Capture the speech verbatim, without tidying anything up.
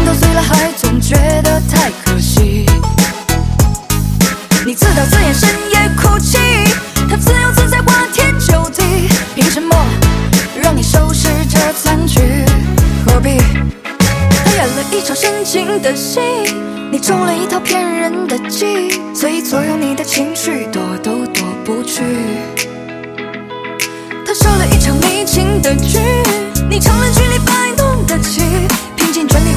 心都碎了，还总觉得太可惜。你自导自演深夜哭泣，他自由自在花天酒地，凭什么让你收拾这残局？何必？他演了一场深情的戏，你中了一套骗人的计，所以左右你的情绪躲都躲不去。他设了一场迷情的局，你成了剧里摆弄的棋，拼尽全力